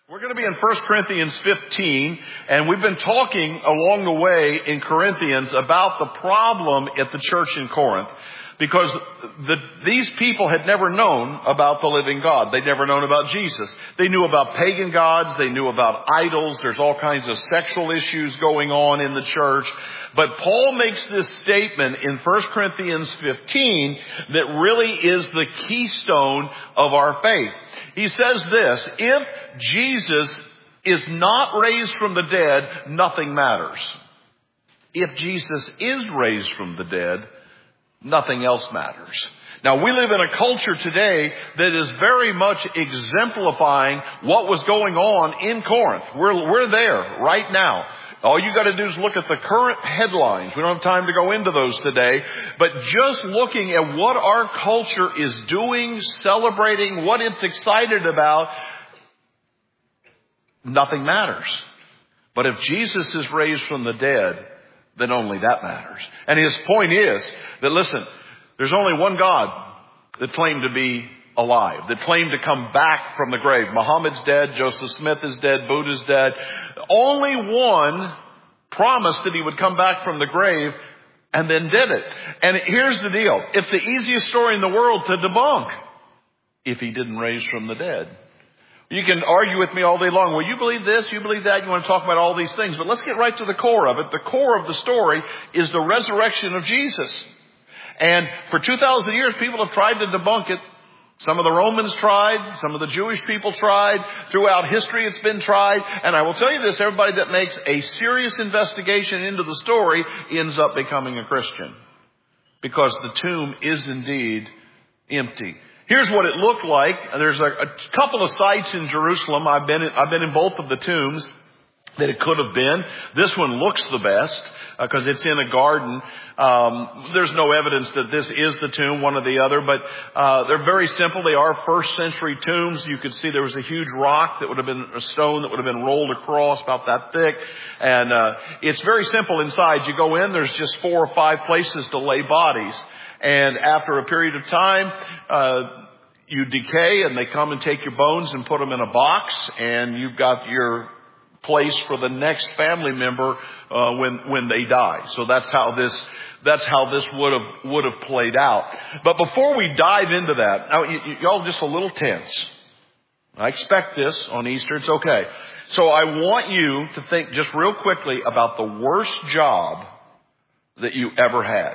We're going to be in 1 Corinthians 15, and we've been talking along the way in Corinthians about the problem at the church in Corinth, because these people had never known about the living God. They'd never known about Jesus. They knew about pagan gods. They knew about idols. There's all kinds of sexual issues going on in the church. But Paul makes this statement in 1 Corinthians 15 that really is the keystone of our faith. He says this: if Jesus is not raised from the dead, nothing matters. If Jesus is raised from the dead, nothing else matters. Now, we live in a culture today that is very much exemplifying what was going on in Corinth. We're there right now. All you got to do is look at the current headlines. We don't have time to go into those today. But just looking at what our culture is doing, celebrating, what it's excited about, nothing matters. But if Jesus is raised from the dead, then only that matters. And his point is that, listen, there's only one God that claimed to be alive, that claimed to come back from the grave. Muhammad's dead. Joseph Smith is dead. Buddha's dead. Only one promised that he would come back from the grave and then did it. And here's the deal. It's the easiest story in the world to debunk if he didn't raise from the dead. You can argue with me all day long. Well, you believe this, you believe that, you want to talk about all these things. But let's get right to the core of it. The core of the story is the resurrection of Jesus. And for 2,000 years, people have tried to debunk it. Some of the Romans tried. Some of the Jewish people tried. Throughout history, it's been tried. And I will tell you this, everybody that makes a serious investigation into the story ends up becoming a Christian, because the tomb is indeed empty. Here's what it looked like. There's a couple of sites in Jerusalem. I've been in both of the tombs that it could have been. This one looks the best because it's in a garden. There's no evidence that this is the tomb, one or the other, but they're very simple. They are first century tombs. You could see there was a huge rock that would have been a stone that would have been rolled across about that thick. And it's very simple inside. You go in, there's just 4 or 5 places to lay bodies. And after a period of time, you decay, and they come and take your bones and put them in a box, and you've got your place for the next family member when they die. So that's how this would have played out. But before we dive into that, now y'all just a little tense. I expect this on Easter. It's okay. So I want you to think just real quickly about the worst job that you ever had.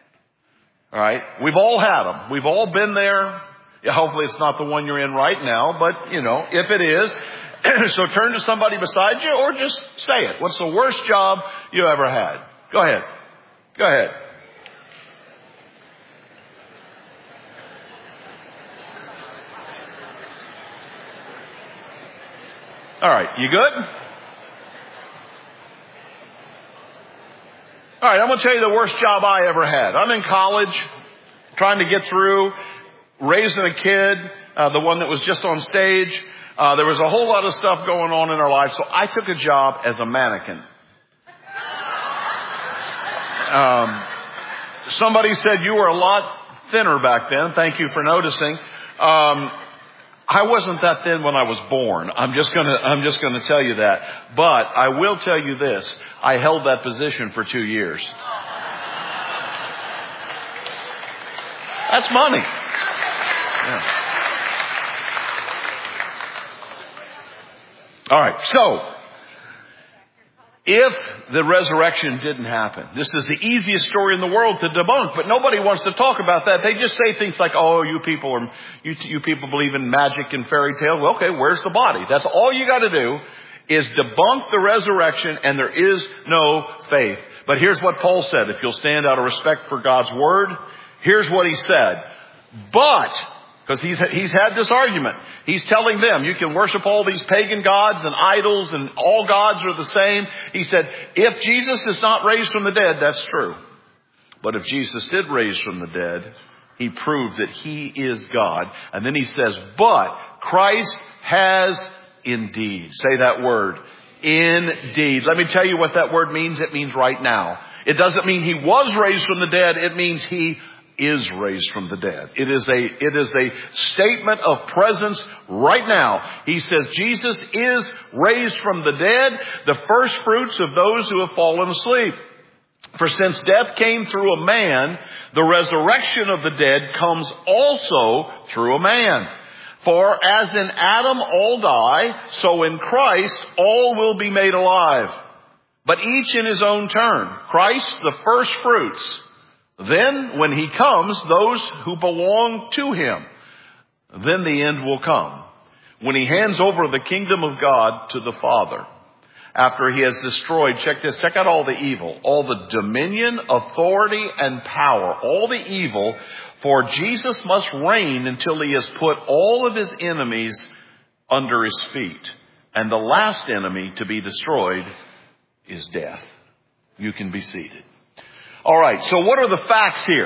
All right? We've all had them. We've all been there. Yeah, hopefully it's not the one you're in right now, but if it is, so turn to somebody beside you or just say it. What's the worst job you ever had? Go ahead. Go ahead. All right. You good? All right. I'm going to tell you the worst job I ever had. I'm in college trying to get through, raising a kid, the one that was just on stage. There was a whole lot of stuff going on in our lives, so I took a job as a mannequin. Somebody said you were a lot thinner back then. Thank you for noticing. I wasn't that thin when I was born. I'm just gonna tell you that. But I will tell you this: I held that position for 2 years. That's money. Yeah. All right. So, if the resurrection didn't happen, this is the easiest story in the world to debunk, but nobody wants to talk about that. They just say things like, "Oh, you people believe in magic and fairy tales." Well, okay, where's the body? That's all you got to do is debunk the resurrection, and there is no faith. But here's what Paul said. If you'll stand out of respect for God's word, here's what he said. But, because he's had this argument. He's telling them, you can worship all these pagan gods and idols, and all gods are the same. He said, if Jesus is not raised from the dead, that's true. But if Jesus did raise from the dead, he proved that he is God. And then he says, but Christ has indeed. Say that word. Indeed. Let me tell you what that word means. It means right now. It doesn't mean he was raised from the dead. It means he is raised from the dead. It is a statement of presence right now. He says Jesus is raised from the dead, the first fruits of those who have fallen asleep. For since death came through a man, the resurrection of the dead comes also through a man. For as in Adam all die, so in Christ all will be made alive. But each in his own turn. Christ the first fruits. Then when he comes, those who belong to him. Then the end will come, when he hands over the kingdom of God to the Father. After he has destroyed, check out all the evil, all the dominion, authority, and power, all the evil. For Jesus must reign until he has put all of his enemies under his feet. And the last enemy to be destroyed is death. You can be seated. All right, so what are the facts here?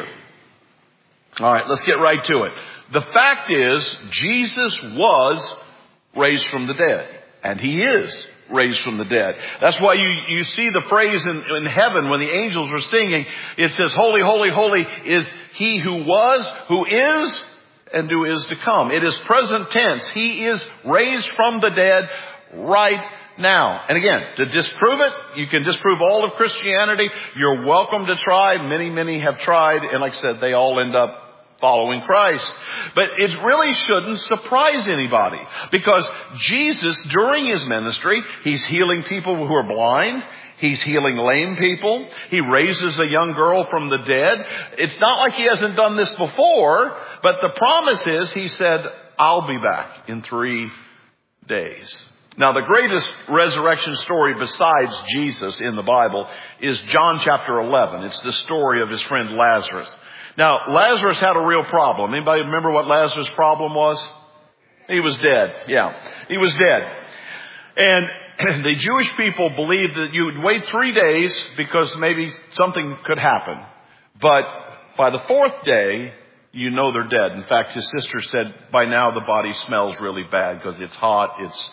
All right, let's get right to it. The fact is, Jesus was raised from the dead. And he is raised from the dead. That's why you see the phrase in heaven when the angels were singing. It says, holy, holy, holy is he who was, who is, and who is to come. It is present tense. He is raised from the dead right now. And again, to disprove it, you can disprove all of Christianity. You're welcome to try. Many have tried. And like I said, they all end up following Christ. But it really shouldn't surprise anybody, because Jesus, during his ministry, he's healing people who are blind. He's healing lame people. He raises a young girl from the dead. It's not like he hasn't done this before, but the promise is, he said, I'll be back in 3 days. Now, the greatest resurrection story besides Jesus in the Bible is John chapter 11. It's the story of his friend Lazarus. Now, Lazarus had a real problem. Anybody remember what Lazarus' problem was? He was dead. Yeah, he was dead. And the Jewish people believed that you'd wait 3 days because maybe something could happen. But by the 4th day, you know they're dead. In fact, his sister said, by now the body smells really bad because it's hot.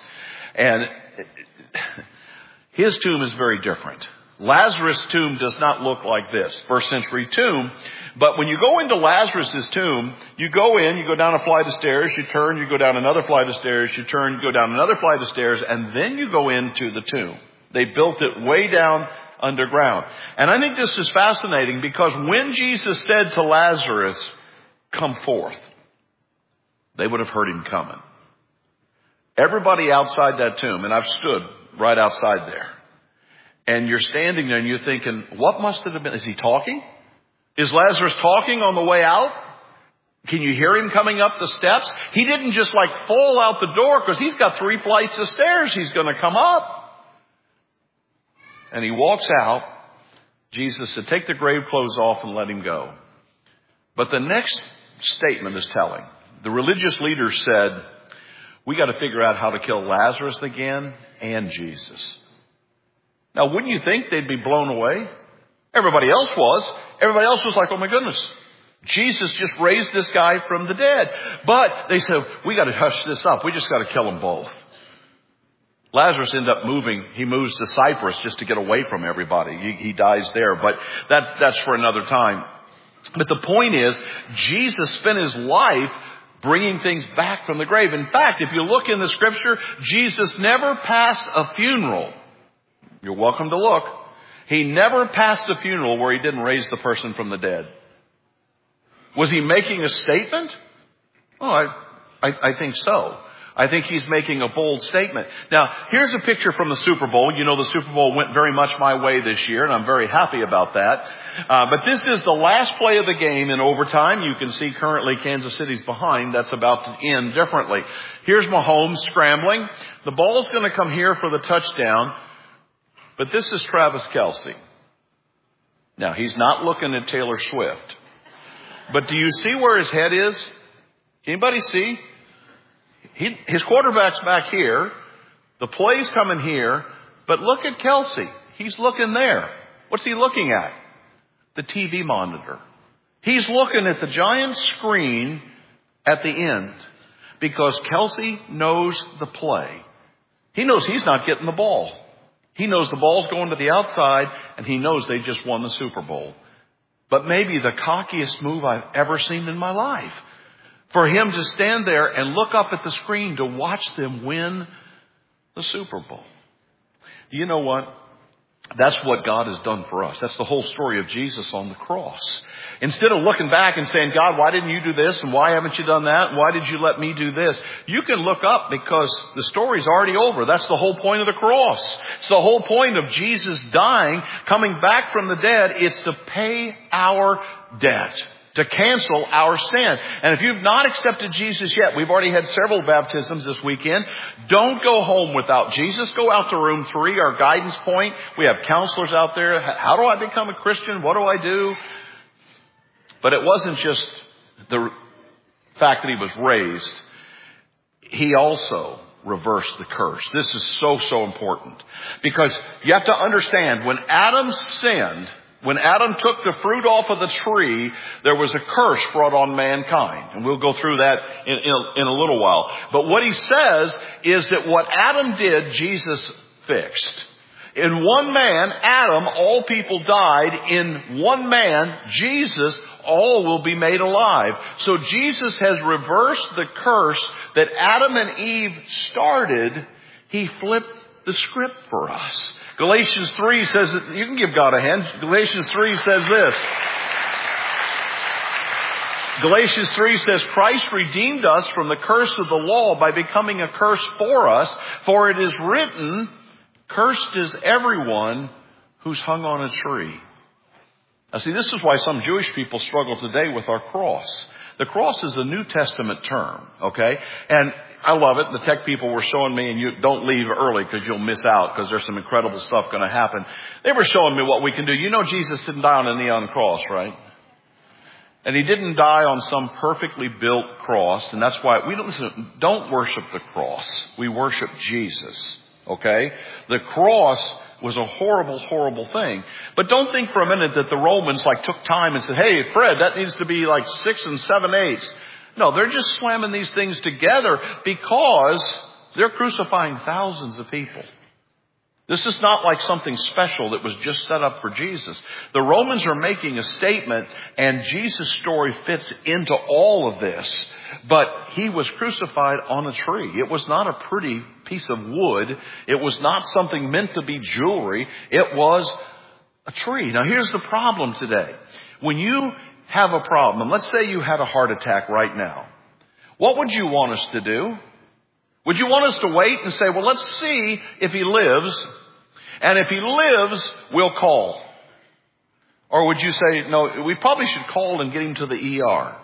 And his tomb is very different. Lazarus' tomb does not look like this, first century tomb. But when you go into Lazarus' tomb, you go in, you go down a flight of stairs, you turn, you go down another flight of stairs, you turn, you go down another flight of stairs, and then you go into the tomb. They built it way down underground. And I think this is fascinating, because when Jesus said to Lazarus, come forth, they would have heard him coming. Everybody outside that tomb, and I've stood right outside there, and you're standing there and you're thinking, what must it have been? Is he talking? Is Lazarus talking on the way out? Can you hear him coming up the steps? He didn't just fall out the door, because he's got 3 flights of stairs he's going to come up. And he walks out. Jesus said, take the grave clothes off and let him go. But the next statement is telling. The religious leaders said, we got to figure out how to kill Lazarus again and Jesus. Now, wouldn't you think they'd be blown away? Everybody else was. Everybody else was like, oh my goodness, Jesus just raised this guy from the dead. But they said, we got to hush this up. We just got to kill them both. Lazarus ended up moving. He moves to Cyprus just to get away from everybody. He dies there, but that's for another time. But the point is, Jesus spent his life bringing things back from the grave. In fact, if you look in the scripture, Jesus never passed a funeral. You're welcome to look. He never passed a funeral where he didn't raise the person from the dead. Was he making a statement? Oh, I think so. I think he's making a bold statement. Now, here's a picture from the Super Bowl. You know, the Super Bowl went very much my way this year, and I'm very happy about that. But this is the last play of the game in overtime. You can see currently Kansas City's behind. That's about to end differently. Here's Mahomes scrambling. The ball's going to come here for the touchdown. But this is Travis Kelce. Now, he's not looking at Taylor Swift. But do you see where his head is? Anybody see? His quarterback's back here. The play's coming here. But look at Kelce. He's looking there. What's he looking at? The TV monitor. He's looking at the giant screen at the end, because Kelce knows the play. He knows he's not getting the ball. He knows the ball's going to the outside, and he knows they just won the Super Bowl. but maybe the cockiest move I've ever seen in my life. For him to stand there and look up at the screen to watch them win the Super Bowl. You know what? That's what God has done for us. That's the whole story of Jesus on the cross. Instead of looking back and saying, God, why didn't you do this? And why haven't you done that? And why did you let me do this? You can look up because the story's already over. That's the whole point of the cross. It's the whole point of Jesus dying, coming back from the dead. It's to pay our debt, to cancel our sin. And if you've not accepted Jesus yet, we've already had several baptisms this weekend. Don't go home without Jesus. Go out to room 3, our guidance point. We have counselors out there. How do I become a Christian? What do I do? But it wasn't just the fact that he was raised. He also reversed the curse. This is so important. Because you have to understand, when Adam sinned, when Adam took the fruit off of the tree, there was a curse brought on mankind. And we'll go through that in a little while. But what he says is that what Adam did, Jesus fixed. In one man, Adam, all people died. In one man, Jesus, all will be made alive. So Jesus has reversed the curse that Adam and Eve started. He flipped the script for us. Galatians 3 says that, you can give God a hand. Galatians 3 says this. Galatians 3 says, Christ redeemed us from the curse of the law by becoming a curse for us. For it is written, cursed is everyone who's hung on a tree. Now see, this is why some Jewish people struggle today with our cross. The cross is a New Testament term, okay? And I love it. The tech people were showing me, and you don't leave early because you'll miss out because there's some incredible stuff going to happen. They were showing me what we can do. You know Jesus didn't die on a neon cross, right? And he didn't die on some perfectly built cross. And that's why we don't worship the cross. We worship Jesus, okay? The cross was a horrible, horrible thing. But don't think for a minute that the Romans took time and said, hey, Fred, that needs to be 6 and 7/8. No, they're just slamming these things together because they're crucifying thousands of people. This is not like something special that was just set up for Jesus. The Romans are making a statement, and Jesus' story fits into all of this. But he was crucified on a tree. It was not a pretty piece of wood. It was not something meant to be jewelry. It was a tree. Now here's the problem today. When you have a problem, and let's say you had a heart attack right now, what would you want us to do? Would you want us to wait and say, well, let's see if he lives, and if he lives, we'll call? Or would you say, no, we probably should call and get him to the ER?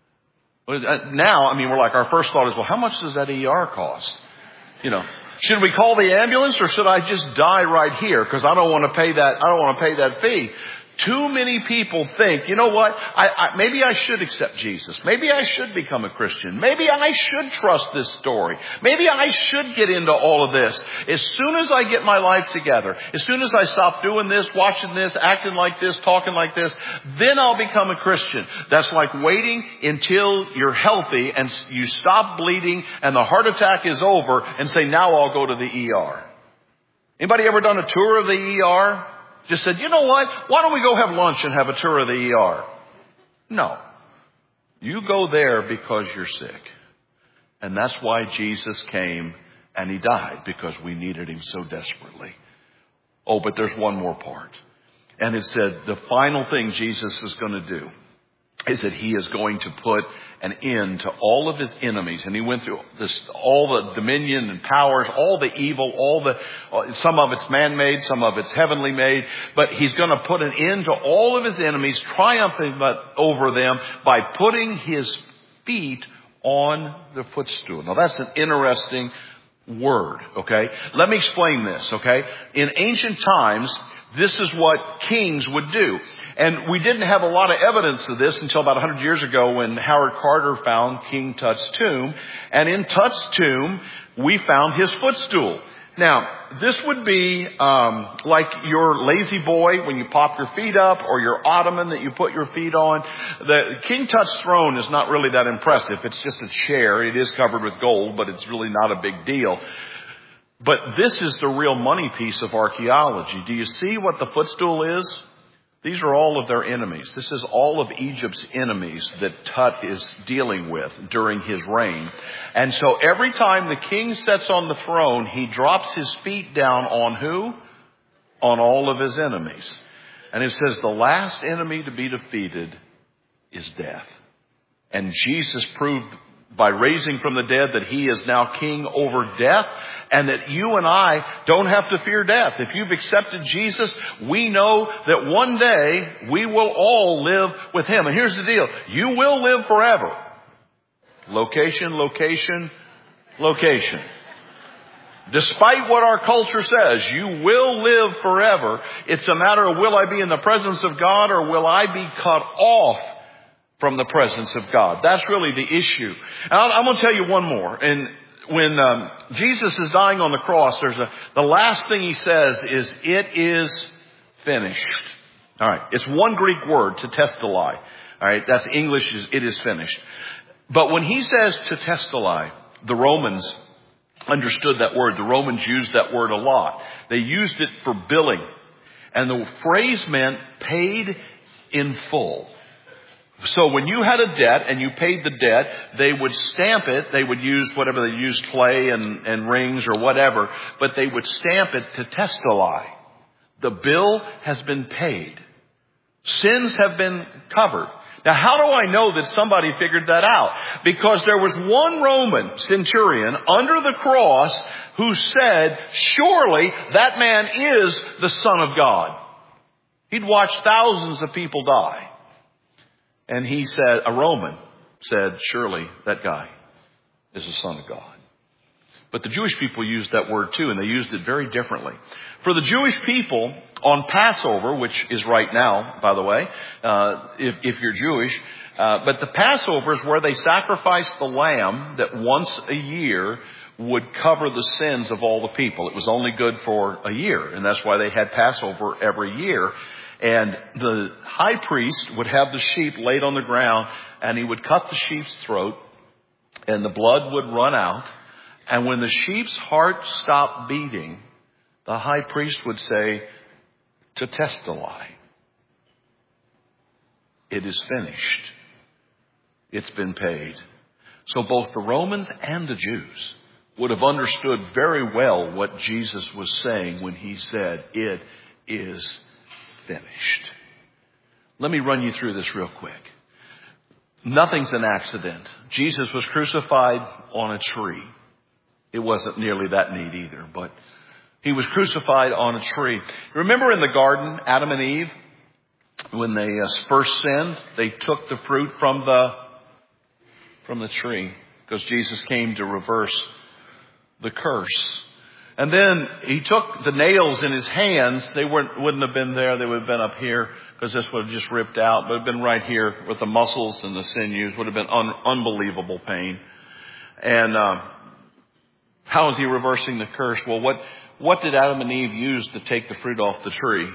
Now, we're our first thought is, well, how much does that ER cost? Should we call the ambulance, or should I just die right here? Because I don't want to pay that fee. Too many people think, you know what, maybe I should accept Jesus. Maybe I should become a Christian. Maybe I should trust this story. Maybe I should get into all of this. As soon as I get my life together, as soon as I stop doing this, watching this, acting like this, talking like this, then I'll become a Christian. That's like waiting until you're healthy and you stop bleeding and the heart attack is over and say, now I'll go to the ER. Anybody ever done a tour of the ER? Just said, you know what? Why don't we go have lunch and have a tour of the ER? No. You go there because you're sick. And that's why Jesus came and he died, because we needed him so desperately. Oh, but there's one more part. And it said the final thing Jesus is going to do is that he is going to put an end to all of his enemies. And he went through this, all the dominion and powers, all the evil, some of it's man-made, some of it's heavenly made. But he's going to put an end to all of his enemies, triumphing over them by putting his feet on the footstool. Now that's an interesting word, okay? Let me explain this, okay? In ancient times, this is what kings would do. And we didn't have a lot of evidence of this until about 100 years ago when Howard Carter found King Tut's tomb. And in Tut's tomb, we found his footstool. Now, this would be like your lazy boy when you pop your feet up, or your ottoman that you put your feet on. The King Tut's throne is not really that impressive. It's just a chair. It is covered with gold, but it's really not a big deal. But this is the real money piece of archaeology. Do you see what the footstool is? These are all of their enemies. This is all of Egypt's enemies that Tut is dealing with during his reign. And so every time the king sits on the throne, he drops his feet down on who? On all of his enemies. And it says the last enemy to be defeated is death. And Jesus proved by raising from the dead that he is now king over death, and that you and I don't have to fear death. If you've accepted Jesus, we know that one day we will all live with him. And here's the deal. You will live forever. Location, location, location. Despite what our culture says, you will live forever. It's a matter of, will I be in the presence of God, or will I be cut off from the presence of God? That's really the issue. And I'm going to tell you one more. And when Jesus is dying on the cross, the last thing he says is, "It is finished." All right. It's one Greek word, tetelestai. All right. That's English. It is finished. But when he says tetelestai, the Romans understood that word. The Romans used that word a lot. They used it for billing. And the phrase meant paid in full. So when you had a debt and you paid the debt, they would stamp it. They would use whatever they used, clay and rings or whatever, but they would stamp it tetelestai. The bill has been paid. Sins have been covered. Now, how do I know that somebody figured that out? Because there was one Roman centurion under the cross who said, surely that man is the Son of God. He'd watched thousands of people die. And he said, a Roman said, surely that guy is the Son of God. But the Jewish people used that word too, and they used it very differently. For the Jewish people, on Passover, which is right now, by the way, if you're Jewish, but the Passover is where they sacrificed the lamb that once a year would cover the sins of all the people. It was only good for a year, and that's why they had Passover every year. And the high priest would have the sheep laid on the ground, and he would cut the sheep's throat, and the blood would run out. And when the sheep's heart stopped beating, the high priest would say, tetelestai. It is finished. It's been paid. So both the Romans and the Jews would have understood very well what Jesus was saying when he said, it is finished. Let me run you through this real quick. Nothing's an accident. Jesus was crucified on a tree. It wasn't nearly that neat either, but he was crucified on a tree. Remember in the garden, Adam and Eve, when they first sinned, they took the fruit from the tree because Jesus came to reverse the curse. And then he took the nails in his hands. They wouldn't have been there. They would have been up here because this would have just ripped out. But it would have been right here with the muscles and the sinews. Would have been unbelievable pain. And how is he reversing the curse? Well, what did Adam and Eve use to take the fruit off the tree?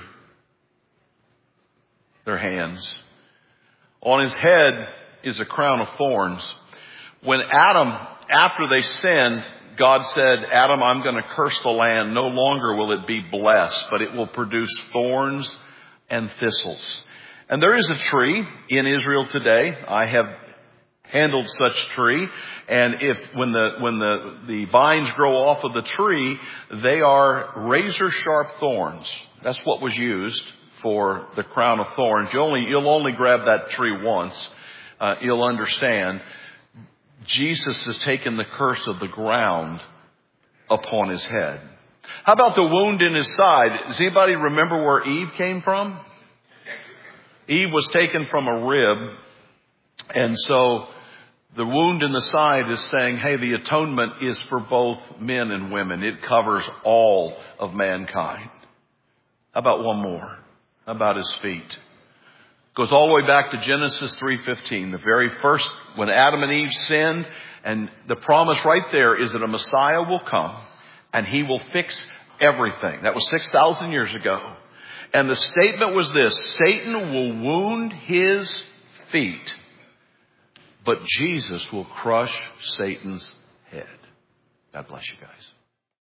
Their hands. On his head is a crown of thorns. When Adam, after they sinned, God said, Adam, I'm going to curse the land. No longer will it be blessed, but it will produce thorns and thistles. And there is a tree in Israel today. I have handled such tree. And when the vines grow off of the tree, they are razor sharp thorns. That's what was used for the crown of thorns. You'll only grab that tree once. You'll understand. Jesus has taken the curse of the ground upon his head. How about the wound in his side? Does anybody remember where Eve came from? Eve was taken from a rib. And so the wound in the side is saying, hey, the atonement is for both men and women. It covers all of mankind. How about one more? How about his feet? Goes all the way back to Genesis 3:15, the very first, when Adam and Eve sinned, and the promise right there is that a Messiah will come and he will fix everything. That was 6,000 years ago. And the statement was this: Satan will wound his feet, but Jesus will crush Satan's head. God bless you guys.